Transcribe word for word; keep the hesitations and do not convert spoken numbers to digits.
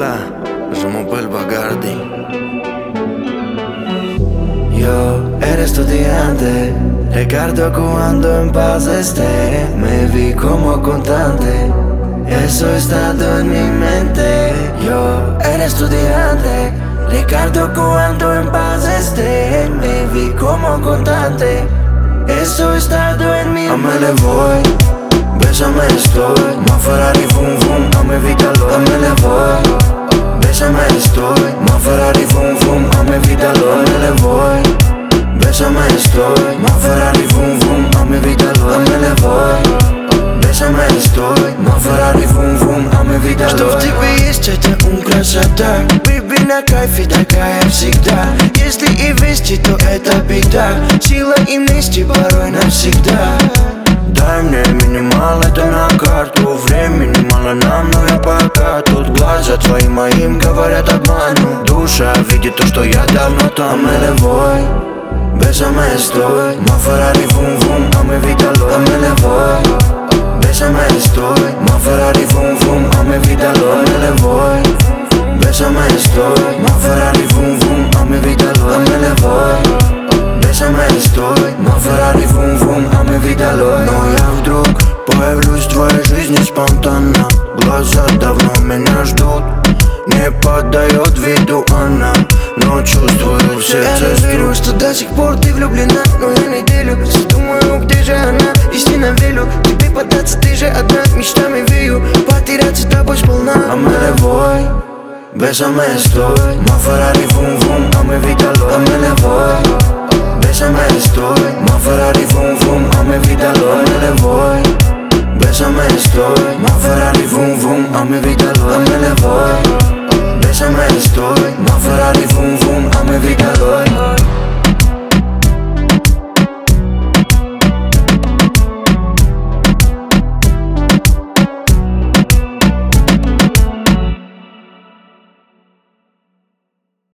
Hola, je m'appelle Bagardi. Yo era estudiante, recuerdo cuando en paz esté, me vi como contante, eso ha estado en mi mente. Yo era estudiante, recuerdo cuando en paz esté, me vi como contante, eso ha estado en mi mente. A me le voy, bésame estoy, más Ferrari fum fum, a mi vida lo. A me le voy, bésame estoy, más Ferrari fum fum, a mi vida lo. A me le voy, bésame estoy, más Ferrari fum fum, a mi vida lo. A me le voy, bésame estoy, más Ferrari fum fum, а mi vida lo. Что в тебе есть, это ум, красота. Baby, на кайфе такая всегда. Если и вести, то это беда. Сила и вместе порой навсегда. Дай мне минимал, это на карту. Времени мало нам, но я пока тут. Глаза твои моим говорят обману. Душа видит то, что я давно там. A me le voy, bésame estoy, más Ferrari fum fum, a mi vida lo. A me le voy, bésame estoy, más Ferrari fum fum, a mi vida lo. A me le voy, bésame estoy, más Ferrari fum fum, a mi vida lo. A me le voy, bésame estoy, más Ferrari фум фум, а ми vida lo. Но я вдруг появлюсь в твоей жизни спонтанно. Глаза давно меня ждут, не поддает виду она, но чувствую в сердце. Я не верю, что до сих пор ты влюблена, но я неделю думаю, где же она. Истинно верю, тебе податься, ты же одна. Мечтами вею, потеряться тобой сполна. A me le voy, bésame estoy, más Ferrari fum fum, a mi vida lo. A me le voy, bésame estoy, más Ferrari fum fum, a mi vida lo. A me le voy, bésame estoy, más Ferrari fum fum, a mi vida lo. A me le